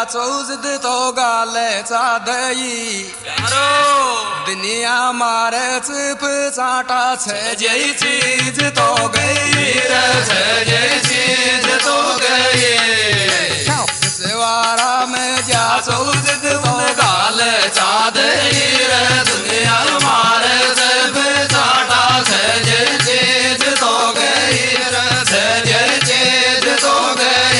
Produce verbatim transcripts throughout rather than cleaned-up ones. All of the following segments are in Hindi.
चौजद तो गाले चादई दुनिया मारे चुप चाटा छे चीज तो गई छे चीज तो गई सवारा में जा चौजद तो गाले चादई दुनिया मारे चुप चाटा छे चीज तो गई छे चीज तो गई।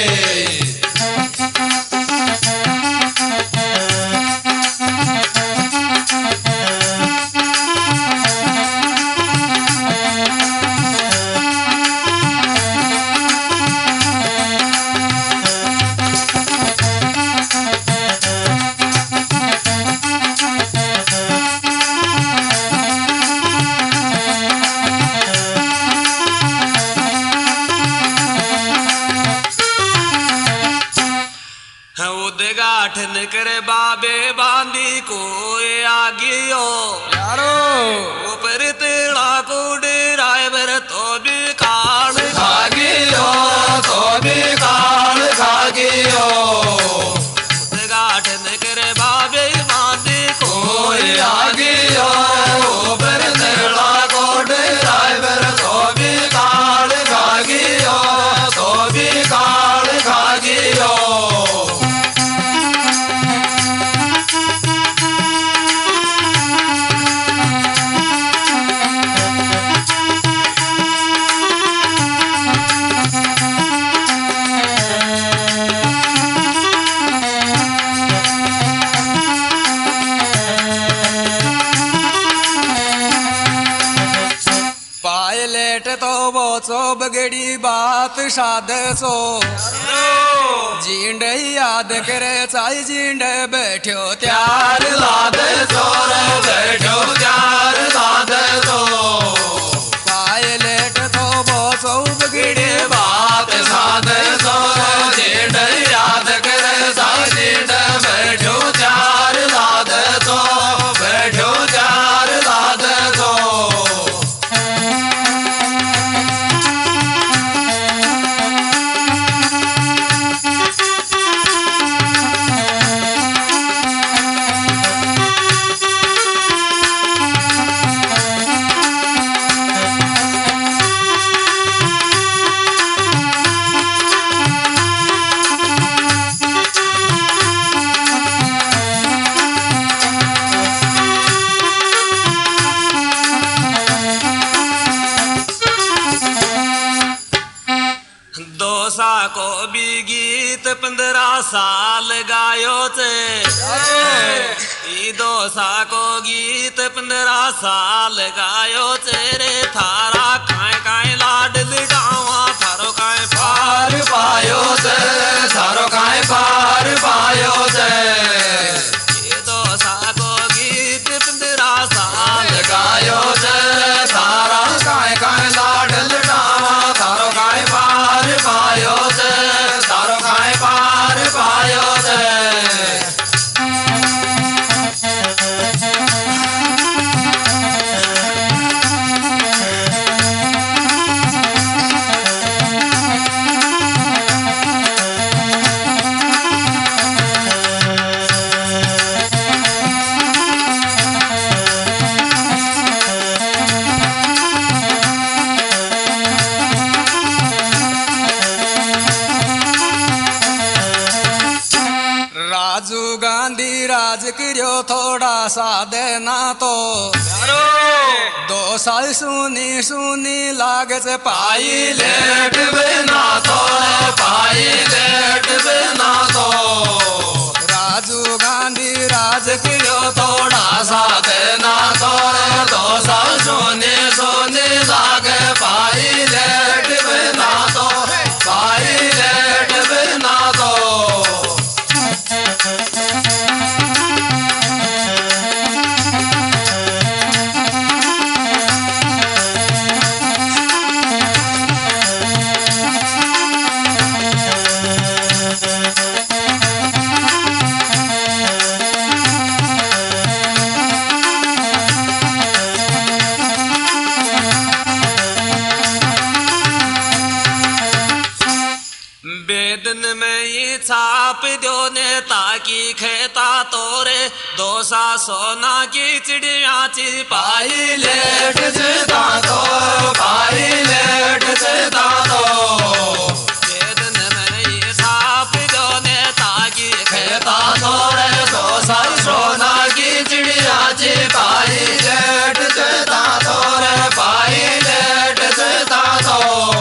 उद्घाटन करे बाबे बांधी को आगियो यारो ऊपर तेड़ा को ड्राइवर तो भी काल खागियो तो भी काल खागियो उद्घाटन करे बाबे बांधी को आगियो ऊपर तेड़ा को ड्राइवर तो भी काल खागियो तो भी काल खागियो। पायलट तो वो चो बगड़ी बात साध सो जींड याद करे चाय जींड बैठो त्यार लाद चोर बैठो त्यार लाद सो पायलट तो वो चो बगड़ी बात साध सो जींड याद करे चाय जींड बैठो त्यार लाद सो बैठो त्यार लाद सो। दोसा को भी गीत पंद्रह साल गायो थे ई दोसा को गीत पंद्रह साल गायो थे रे थारा काए काए लाड लिडावा थारो काए पार पायो थे थारो काए पार पायो थे ई दोसा को गीत पंद्रह साल गायो थे थारा काए काए लाड लिडावा थारो काए पार पायो से तारो खाए पार पायो से। राजू गांधी राज करियो थोड़ा सा देना तो दो साल सुनी सुनी लागे से पाई लेट बिना तो पाई लेट बिना तो राजू गांधी राज करियो थोड़ा सा देना तो दो साल सुनी सुनी लागे पाई लेट बिना तो पाई लेट बिना तो। छाप दो ने ताकि खेता तोरे दोसा सोना की चिड़िया चिपाई लेट चिता तो पाई लेट चिता तो वेदन में छाप दो ने ताकि खेता तोरे दोसा सोना की चिड़िया चिपाई लेट चिता तोरे पाई लेट चिता तो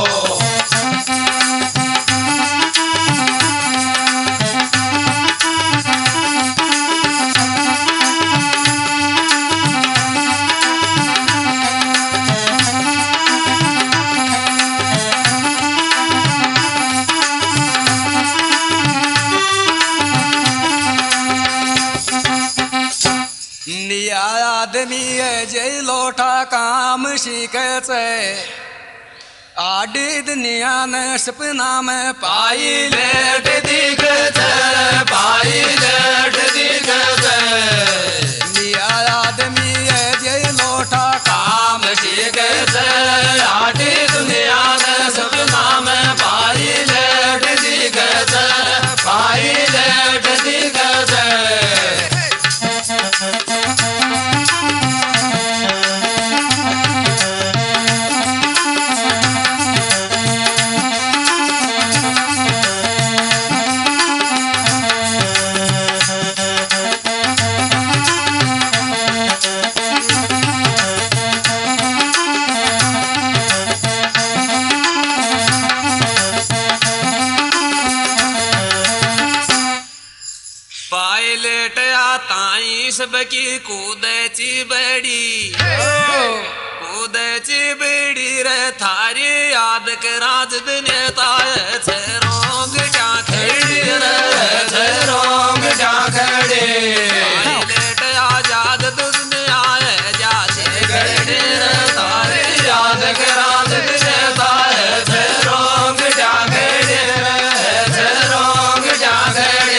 आदमी जय लोटा काम सीखे आडी दुनिया ने सपना में पाई लेट दिख पाई लेट दिख आदमी जय लोटा काम सीखे आडी दुनिया ने सपना में पाई लेट दिख पाई लेट दिख सबकी कूदची बड़ी कूदची बड़ी रे थारी याद के राज दुनिया छे रोंग क्या खड़ी रे रोंग क्या खड़ी लेट आजाद दुनिया जाते खड़ी रे थारी याद के राज दुनिया छे रोंग क्या खड़ी रे रोंग क्या खड़ी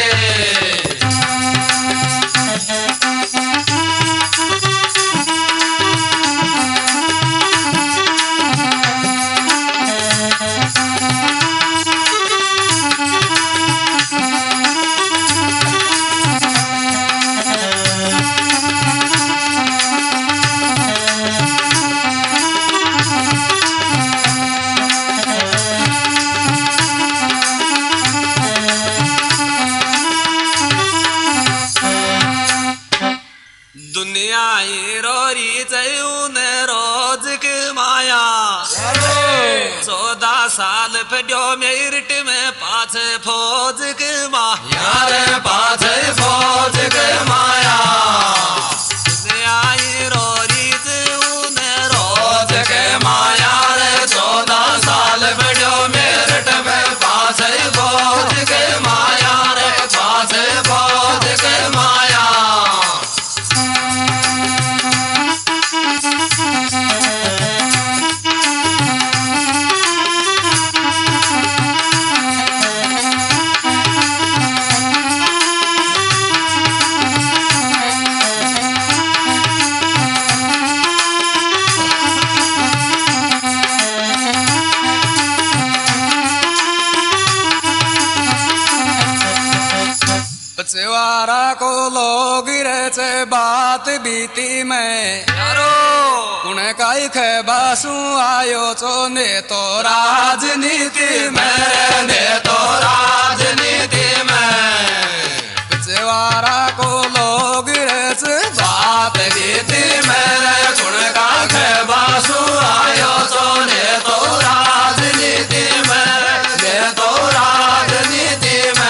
साल पड़ो मेरिट में पाँच फौज के माँ यार पाँच फौज के माया आई रोरी रोज के माया रे चौदह साल पड़ो मेरिट में पाँच फौज के माया रे पाँच फौज के माया पचवारा को लोग रचे बात बीती में यारो उन्हें काई बासु आयो चो ने तो राजनीति में ने तो राजनीति में पचवारा को लोग रचे बात बीती में उन्हें का बासु आयो चो ने तो राजनीति में ने तो राजनीति में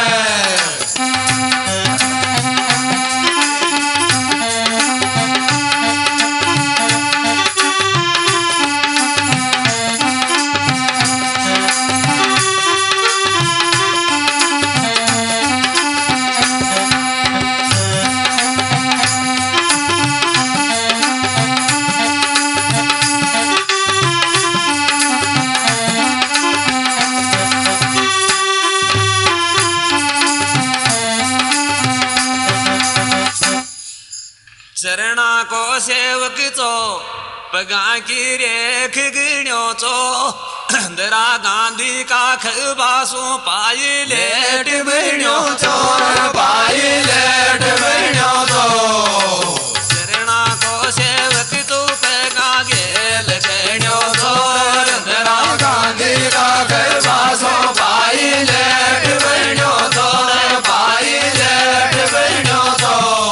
चरणा को सेवक चो पगा की रेख गिण्यो चो इंदिरा गांधी का खबासों पाई लेट बहनियों चोर पाई लेट बहनियों तो शरणा को सेवक तू पैगा गेल बहनियों चोर इंदिरा गांधी का खबासों पाई लेट बहनियों चोर पाई लेट बहनियों तो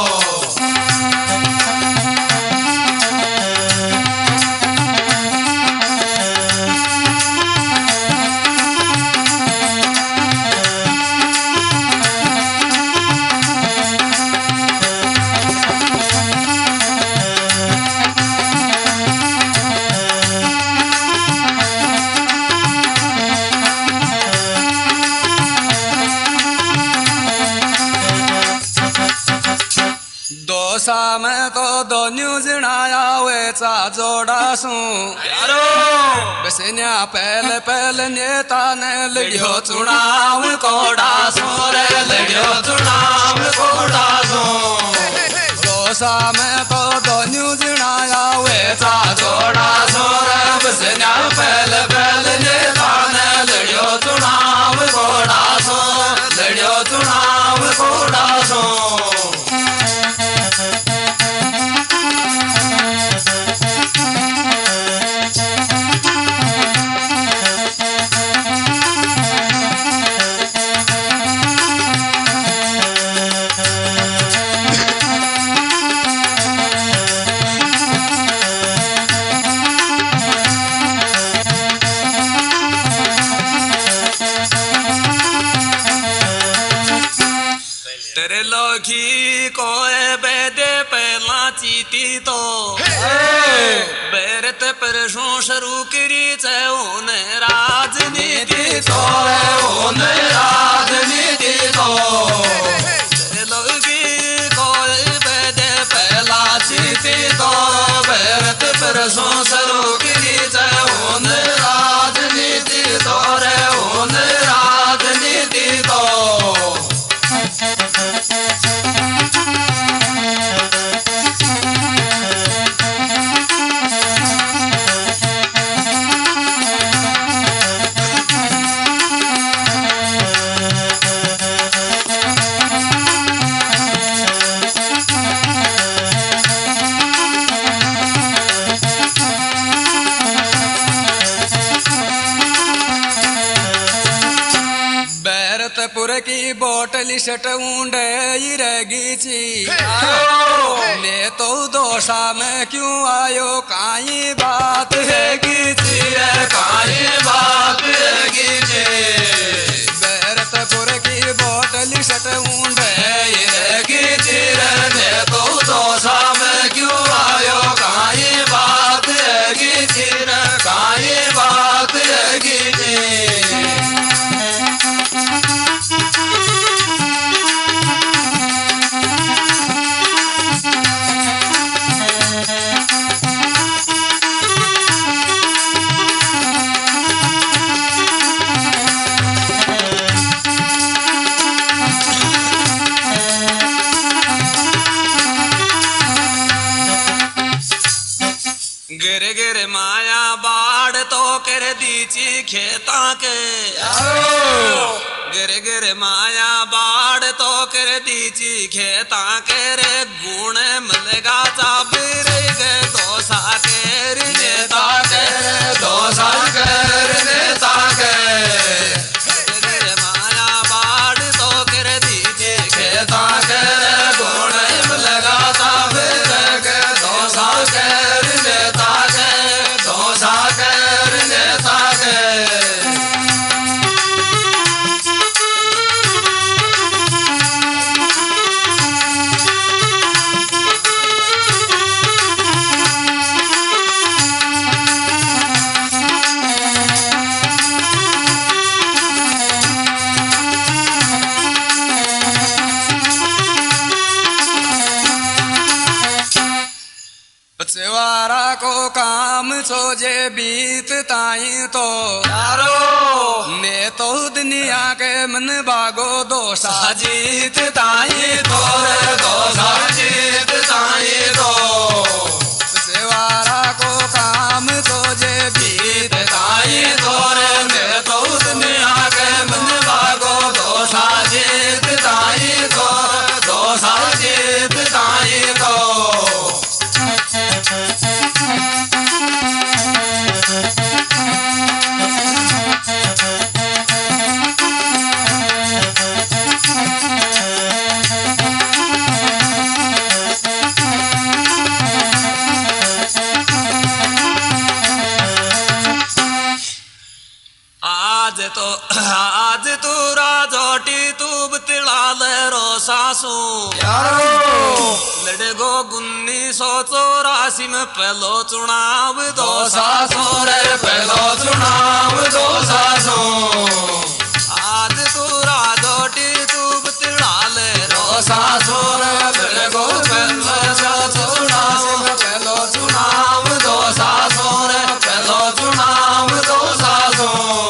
दोसा में तो दो न्यूज आया वेचा जोड़ा सू यारो बसन्या पहले पहले नेता ने लड़ियो चुनाव कोड़ा सोर लड़ियो चुनाव कोड़ा सो दोसा में तो दो न्यूज आया वेचा जोड़ा सोर बसन्या पहले पहले नेता ने लड़ियो चुनाव कोड़ा सो लड़ियो चुनाव कोड़ा सो तेरे लोखी को बेदे पहला चीती तो बेरत परसों शुरू करी चौन राजनीति तो उन राजनीति तो तेरे लोखी को बेदे पहला चीती तो भरत परसों शुरू करी उन राजनीति तो रे उन राजनीति तो पुर की बोतल शट ऊंडे रहेगी ची ने तो दोषा में क्यों आयो काई बात है ची काई बात है बैरतपुर की बोतल शट ऊंडे रहेगी ने तो दोषा में क्यों आयो काई बात है काई बात है गिर गिर माया बाढ़ तो कर दीची खेता के गिर गिर माया बाढ़ तो कर दीची खेता के रे गुण मलगा चाबिर गे दोसा के नेता के दोसा कर नेता के गिर माया बाढ़ तो कर दीची खेता के गुण मलगा चाबिर गे दोसा कर नेता के दोसा कर नेता के सेवारा को काम छो जे बीत ताई तो यारो मैं तो दुनिया के मन बागो दोसा जीत ताई तो रे दोसा जीत ताई तो सेवारा को काम छो जे बीत ताई तो रे आज तो आज तू राजोटी तू बतला ले रो सासू यारो लड़े गो उन्नीस सौ चौरासी में पहलो चुनाव दो दो सासों रे पहलो चुनाव दो सासों आज तू राजोटी तू बतला ले रो सासों रे पहलो चुनाव पहलो चुनाव दो सासों रे पहलो चुनाव दो सासों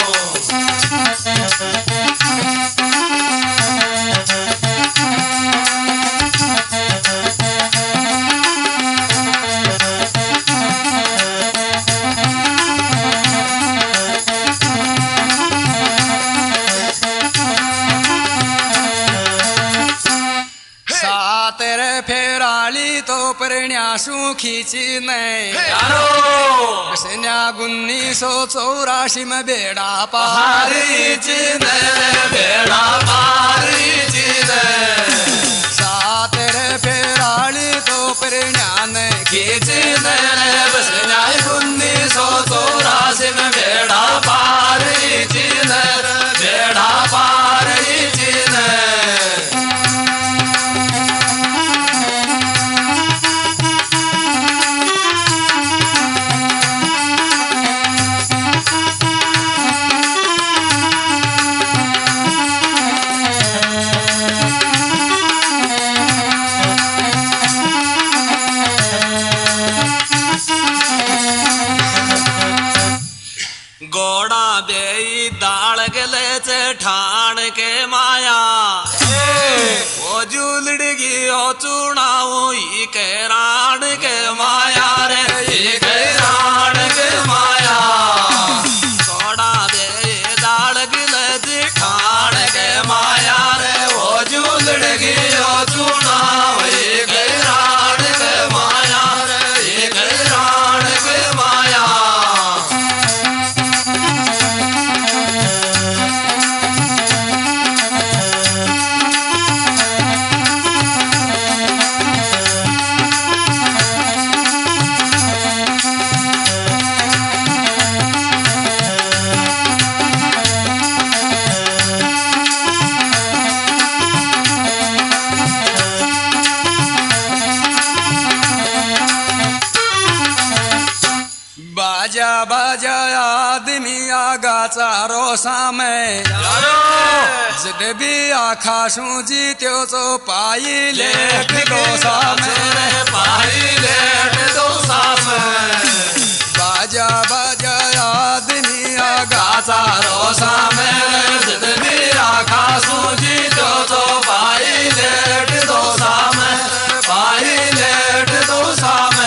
तेरे फेराली तो परण्यासू खींची नहीं यारो सन्या उन्नीस सौ चौरासी में बेड़ा पहाड़ी चीने बेड़ा पहाड़ी चीने सा तेरे फेराली तो परण्यान खींची ने बस न्याय उन्नीस सौ चौरासी में बेड़ा पहाड़ी चीने बेड़ा पहाड़ी चीने गोड़ा बेई दाल गले चे ठाण के माया वो जुलड़गी ओ चुनाव ई के राण के माया रे ई के राण के माया गोड़ा बेई दाल गले चे ठाण के माया रे वो जुलड़गी ओ चुनाव ई के राण के माया रे ई के राण के माया बाजा बाजा आदमी आगा चारो सामे जब भी आखा सूजी त्यो तो पाई लेट दो सामे पाई लेट दो सामे बाजा बाजा आदमी आगा चारो सामे जब भी आखा सूजी त्यो तो पाई लेट दो सामे पाई लेट दो सामे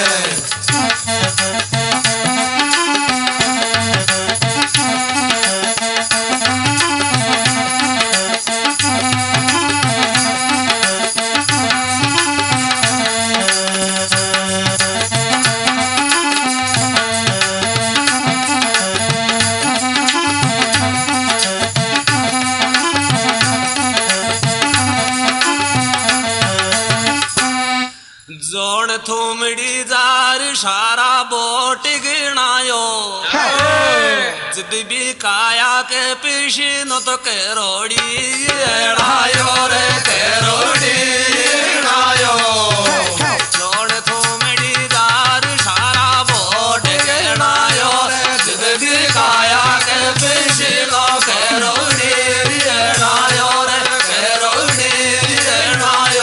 जोड़ थूमड़ी जार सारा बोट गिनायो जद भी काया के पीछे न तो करोड़ी एड़ायो रे करोड़ी एड़ायो जोड़ थूमड़ी जार सारा बोट एड़ायो रे जद भी काया के पीछे नो करोड़ी एड़ायो रे करोड़ी एड़ायो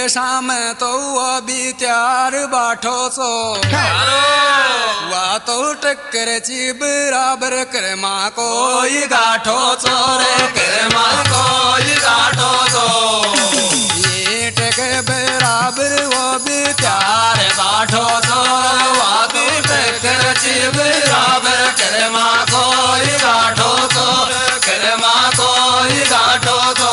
शाम तो वो भी त्यार बाठो सो वा तो टक्कर ची बराबर कर माँ कोई गाठो चोरे कर माँ कोई गाठो तो ये टक बराबर वो भी त्यार बाठो तो वा भी टक्कर ची बराबर कर माँ कोई गाठो तो कर माँ कोई गाठो तो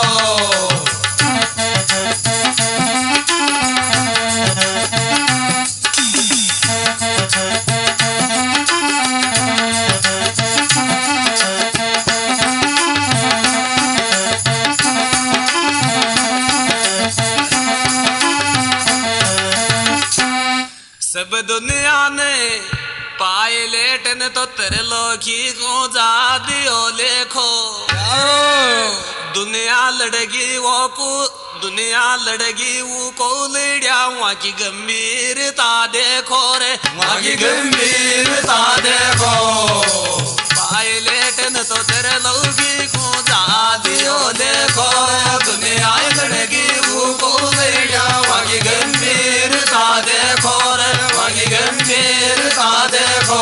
सब दुनिया ने पायलट ने तो त्रिलोकी को जा दियो लेखो दुनिया लड़गी वो को दुनिया लड़गी वो को लड़िया वहाँ की गंभीरता देखो रे वहाँ की गंभीरता देखो पायलट ने तो त्रिलोकी को जा दियो देखो दुनिया लड़गी वो को लड़िया वहाँ की गंभीरता देखो रे वहाँ की गंभीरता देखो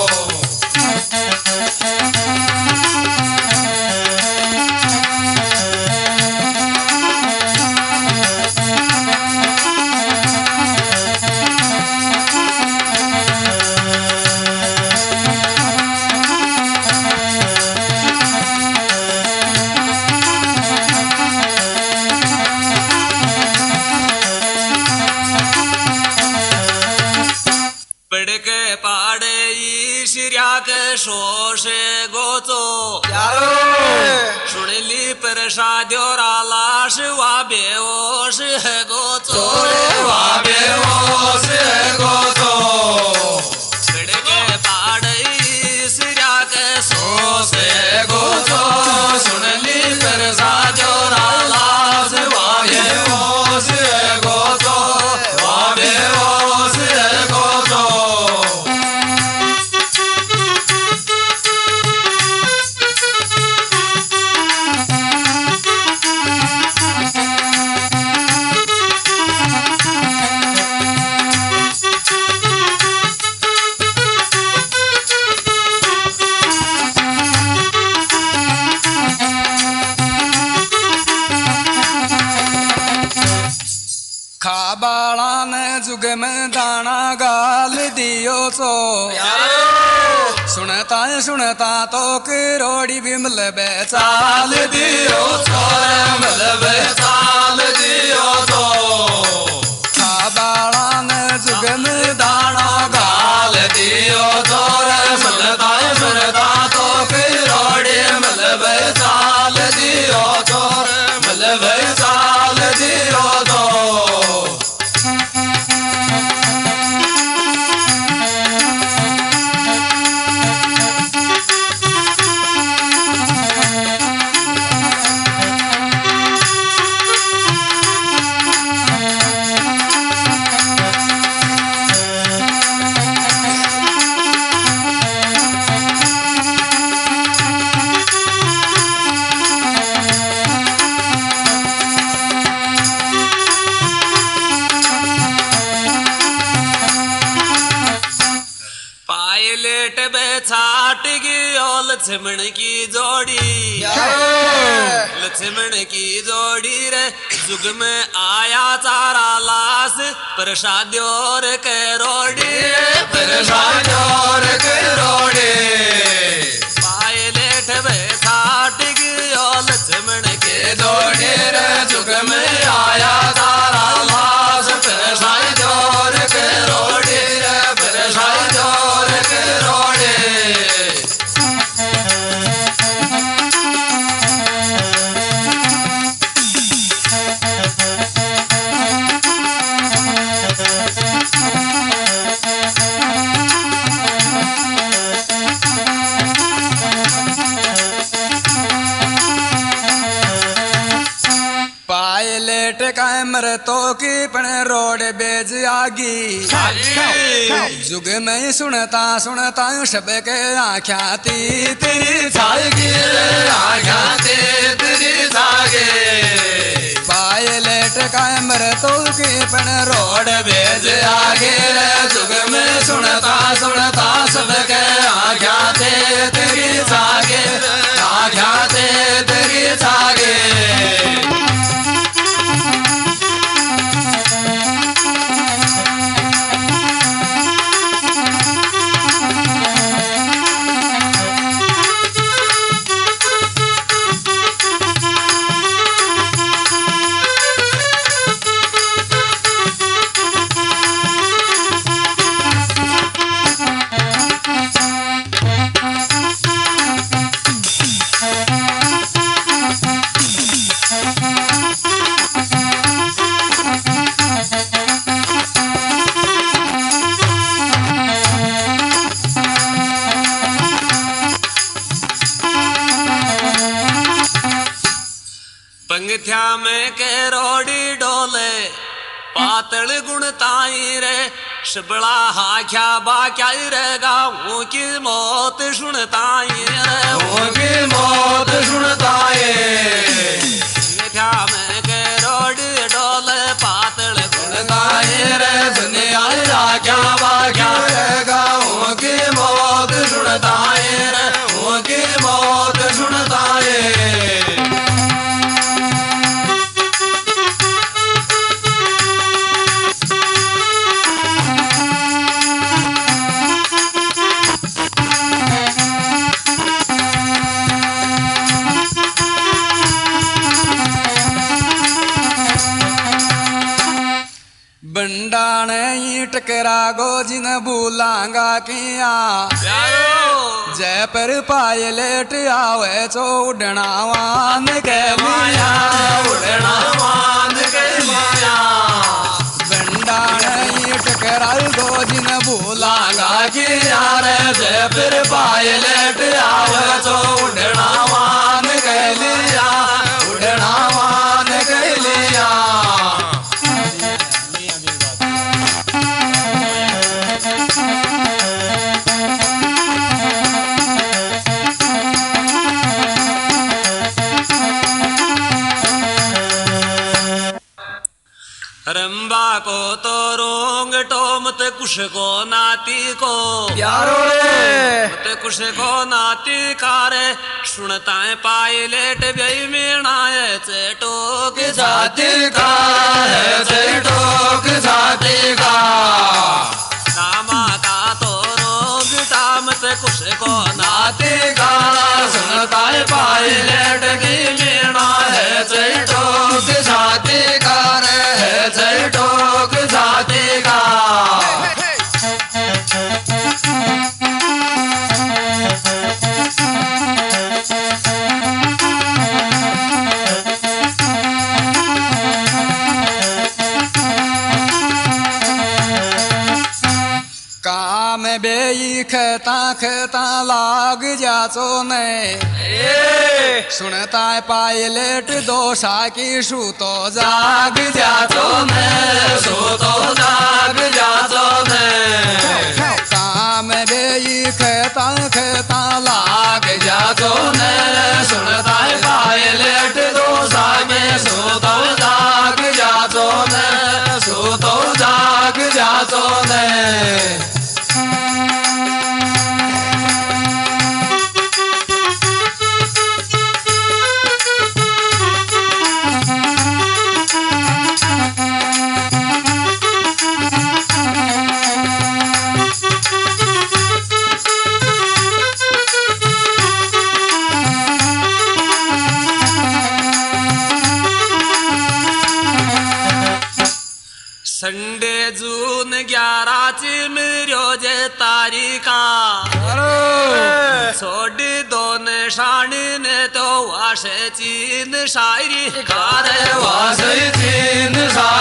शोष गोचो सुनली प्रसाद्यो रालाश वा बेहोश है गोचो वा बेहोश है गोचो के पाड़ई सिरा के शोष है गोचो सुनली प्रसाद्यो रालाश वा बेहोश है गोचो वा बेहोश है गोचो खाबाला ने जुग में दाना गाल दियो सो सुनता सुनता तो करोड़ी बिमल बेचाल दियो छोरे मलब चाल दियो तो खाबाला ने जुग में दाना गाल दियो छोरे सुनता सुनता तो करोड़ी मलब चाल दियो छोरे मलब चाल दियो तो लक्ष्मण की जोड़ी लक्ष्मण की जोड़ी रे जुग में आया चारा लाश प्रसाद्योर के रोड़ी प्रसाद्योर के रोड़ी पायलट बैठा टिगियो लक्ष्मण के जोड़ी रे जुग में आया चारा लाश प्रसाद्योर के रोड़ी रे प्रसाद्योर के रोड़ी मरतो की पण रोड बेज आगी जुग में सुनता सुनता सब के आख्या ती तेरी छाएगी आख्या ती तेरी छागे पायलट का मर तो के पण रोड भेज आगे जुग में सुनता सुनता सबके आख्या थे तेरी जागे आख्या थे तेरी जागे पंगथ्या में के रोडी डोले पातल गुण ताई रे शबड़ा हाख्या बाक्या रे गाँव की मौत सुनताई रे गाँव की मौत सुनताए पंगथ्या में के रोडी डोले पातल गुण ताई रे दुनिया राख्या बाख्या रे गाँव की मौत सुनताए रे गाँव की मौत सुनताए बंडाण ईट करा गो जिन भूलांगा किया जय पर पायलट आवे चो उड़ना वान के माया उड़ना मान के माया बंडाण ईट करा गो जिन भूलांगा की यार जय फिर पायलट आवे तो उड़ना मान के लिया उड़ना मान के लिया रंबा को तो रोंग टोमत कुश को नाती को यारो रे मत कुश को नाती कारे सुनता है पायलट गई मीणाए चेटोक जाति का है चेटोक जाति का रामा का तो रोंग टामत कुश को नाती का सुनता है पायलट की मीणा है चेटोक जाति का है चेटोक जाति का काम बेई खता खता लाग जाचो ने सुनता पायलट दोषा की शू तो जाग जातो मैं सो तो जाग जातो मैं काम बेई खता खता लाग लाग जातो मैं सुनता है पायलट दोषा में सो तो जाग जातो मैं सो तो जाग जातो मैं संडे जून ग्यारह ची मिर्यो जे तारीखा छोड़ी दोन शाणी ने तो वाशे चीन शायरी वासे चीन सा